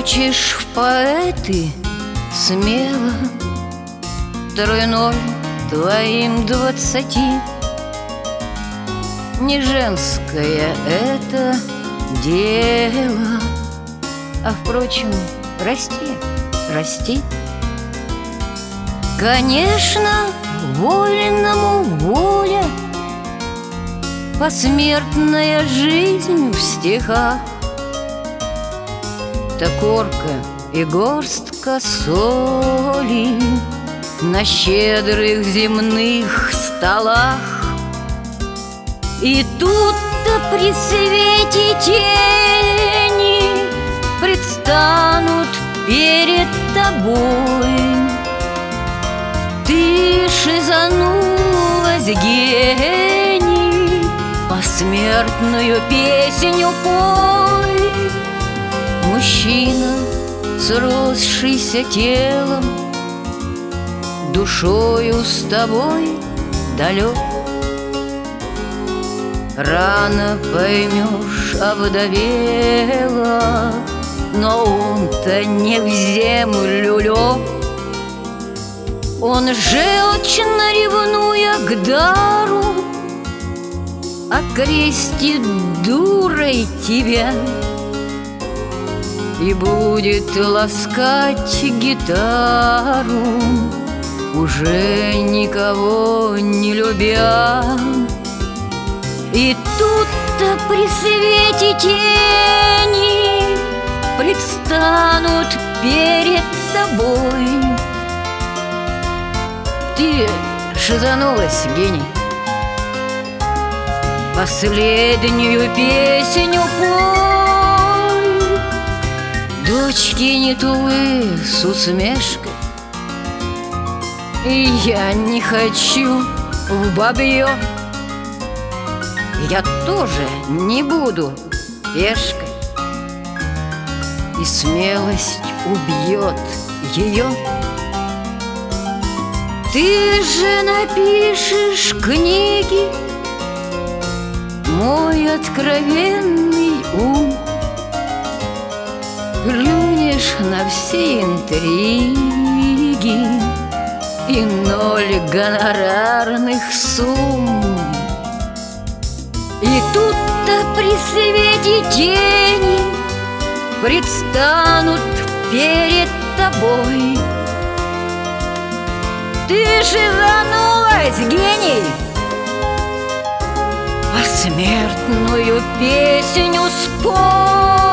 Хочешь в поэты смело, 2-0 твоим 20. Не женское это дело, а впрочем, расти, расти. Конечно, вольному воля, посмертная жизнь в стихах. Корка и горстка соли на щедрых земных столах. И тут-то при свете тени предстанут перед тобой. Ты шизанулась, гений, посмертную песню пой. Мужчина, сросшийся телом, душою с тобой далек. Рано поймешь, овдовела, но он-то не в землю лег. Он желчно ревнуя к дару окрестит дурой тебя и будет ласкать гитару, уже никого не любя. И тут-то при свете тени предстанут перед тобой. Ты шизанулась, гений, последнюю песню пой. Дочки не Тулы с усмешкой, и я не хочу в бабье. Я тоже не буду пешкой, и смелость убьет ее. Ты же напишешь книги, мой откровенный ум, плюнешь на все интриги и 0 гонорарных сумм. И тут-то при свете тени предстанут перед тобой. Ты шизанулась, гений, посмертную песню спой.